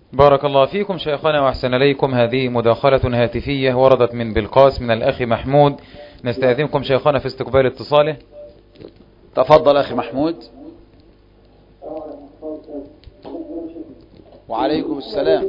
بارك الله فيكم شيخنا وأحسن إليكم. هذه مداخلة هاتفية وردت من بلقاس من الأخ محمود، نستأذنكم شيخنا في استقبال اتصاله. تفضل أخي محمود. وعليكم السلام.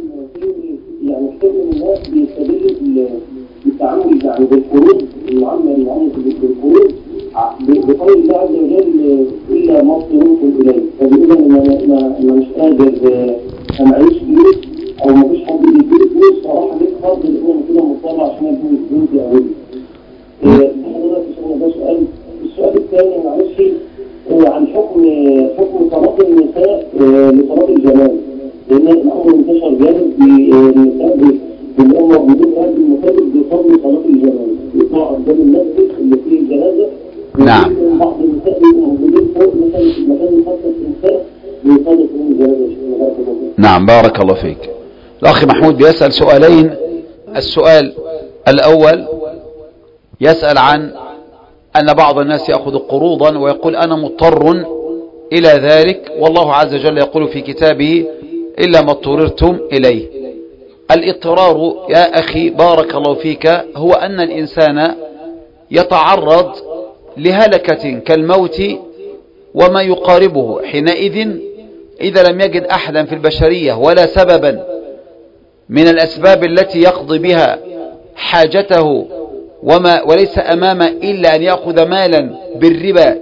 يعني كثير من الناس بيستدلوا بالتعامل يعني بالقروض، المعاملة بالقروض بقول الله عز وجل إلا ما اضطررتم إليه، فبيقول أنا مش قادر معيش فلوس أو ما فيش حد بيديني فلوس، صراحة ليك فرض إن أنا كده مضطر عشان أديني فلوس أولي. ده سؤال. السؤال الثاني معلش عن حكم صلاة النساء لصلاة الجنازة، لأن الأمر منتشر جامد بالنساء اللي هم موجودين في هذه المساجد بيصلوا صلاة الجنازة، يطلعوا قدام المسجد اللي فيه الجنازة. نعم. بعض النساء بيبقوا موجودين فوق مثلا في المكان المخصص للنساء بيصلوا فيه الجنازة. نعم بارك الله فيك. الأخ محمود بيسأل سؤالين. السؤال الأول يسأل عن أن بعض الناس يأخذ قروضا ويقول أنا مضطر إلى ذلك، والله عز وجل يقول في كتابه إلا ما اضطررتم إليه. الاضطرار يا أخي بارك الله فيك هو أن الإنسان يتعرض لهلكة كالموت وما يقاربه، حينئذ إذا لم يجد أحدا في البشرية ولا سببا من الأسباب التي يقضي بها حاجته وليس أمامه إلا أن يأخذ مالا بالربا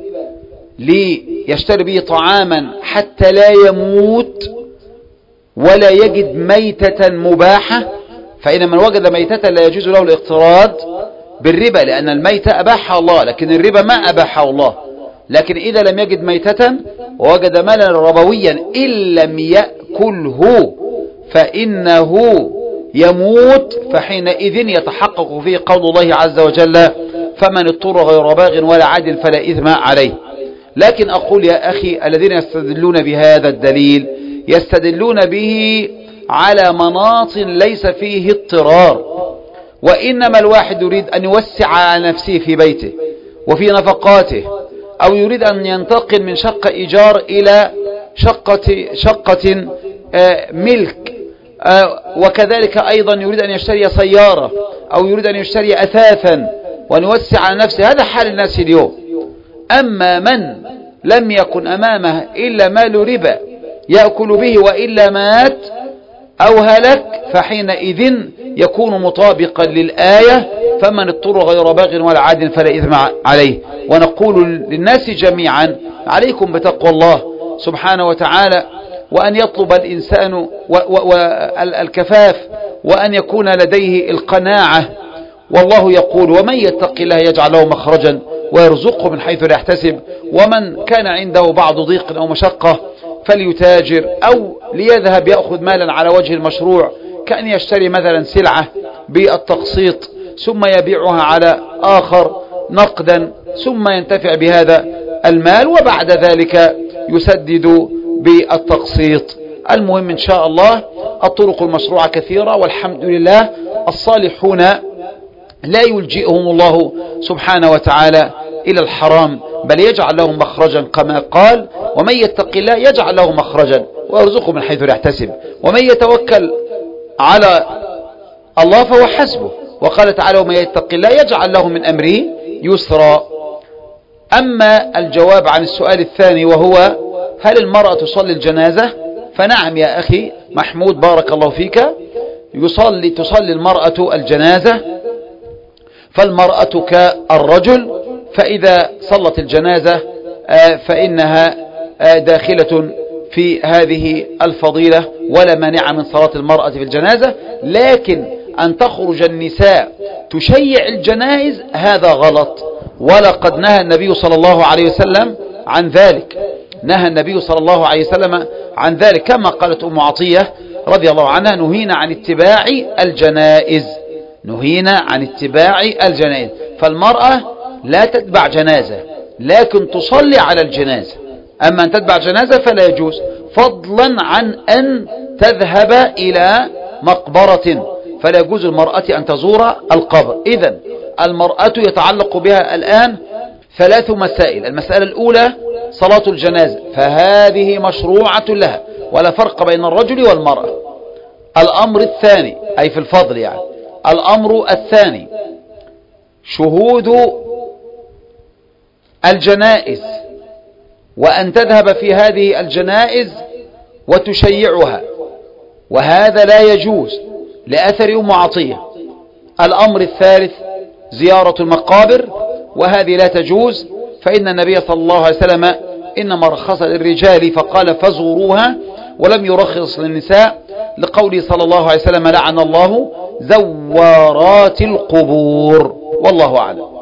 ليشتري به طعاما حتى لا يموت ولا يجد ميتة مباحة، فإن من وجد ميتة لا يجوز له الاقتراض بالربا، لأن الميتة أباحها الله لكن الربا ما أباحه الله. لكن إذا لم يجد ميتة ووجد مالا ربويا إن لم يأكله فإنه يموت، فحينئذ يتحقق فيه قول الله عز وجل فمن اضطر غير باغ ولا عاد فلا إثم عليه. لكن أقول يا أخي الذين يستدلون بهذا الدليل يستدلون به على مناط ليس فيه اضطرار، وإنما الواحد يريد أن يوسع على نفسه في بيته وفي نفقاته، أو يريد أن ينتقل من شقة إيجار إلى شقة ملك، وكذلك أيضا يريد أن يشتري سيارة أو يريد أن يشتري أثاثا وأن يوسع على نفسه. هذا حال الناس اليوم. أما من لم يكن أمامه إلا مال ربا يأكل به وإلا مات أو هلك، فحينئذ يكون مطابقا للآية فمن اضطر غير باغ ولا عاد فلا إثم عليه. ونقول للناس جميعا عليكم بتقوى الله سبحانه وتعالى، وأن يطلب الإنسان الكفاف، وأن يكون لديه القناعة. والله يقول ومن يتق الله يجعل له مخرجا ويرزقه من حيث لا يحتسب، ومن كان عنده بعض ضيق أو مشقة فليتاجر أو ليذهب يأخذ مالا على وجه المشروع، كأن يشتري مثلا سلعة بالتقسيط ثم يبيعها على آخر نقدا ثم ينتفع بهذا المال وبعد ذلك يسدد بالتقسيط. المهم إن شاء الله الطرق المشروعة كثيرة والحمد لله. الصالحون لا يلجئهم الله سبحانه وتعالى إلى الحرام، بل يجعل لهم مخرجا كما قال ومن يتق الله يجعل له مخرجا ويرزقه من حيث لا يحتسب، ومن يتوكل على الله فهو حسبه. وقال تعالى ومن يتق الله يجعل له من أمره يسرا. أما الجواب عن السؤال الثاني وهو هل المرأة تصلي الجنازة؟ فنعم يا أخي محمود بارك الله فيك، تصلي المرأة الجنازة، فالمرأة كالرجل، فإذا صلت الجنازة فإنها داخلة في هذه الفضيلة ولا مانع من صلاة المرأة في الجنازة. لكن أن تخرج النساء تشيع الجنائز هذا غلط، ولقد نهى النبي صلى الله عليه وسلم عن ذلك، نهى النبي صلى الله عليه وسلم عن ذلك، كما قالت أم عطية رضي الله عنها نهينا عن اتباع الجنائز، نهينا عن اتباع الجنائز. فالمرأة لا تتبع جنازة لكن تصلي على الجنازة، أما أن تتبع جنازة فلا يجوز، فضلا عن أن تذهب إلى مقبرة، فلا يجوز المرأة أن تزور القبر. إذن المرأة يتعلق بها الآن 3 مسائل. المسألة الأولى صلاة الجنازة، فهذه مشروعة لها ولا فرق بين الرجل والمرأة، الأمر الثاني أي في الفضل يعني، الأمر الثاني شهود الجنائز، وأن تذهب في هذه الجنائز وتشيعها، وهذا لا يجوز لأثر أم عطية. الأمر الثالث زيارة المقابر، وهذه لا تجوز، فإن النبي صلى الله عليه وسلم إنما رخص للرجال فقال فزوروها، ولم يرخص للنساء، لقوله صلى الله عليه وسلم لعن الله زوارات القبور. والله أعلم.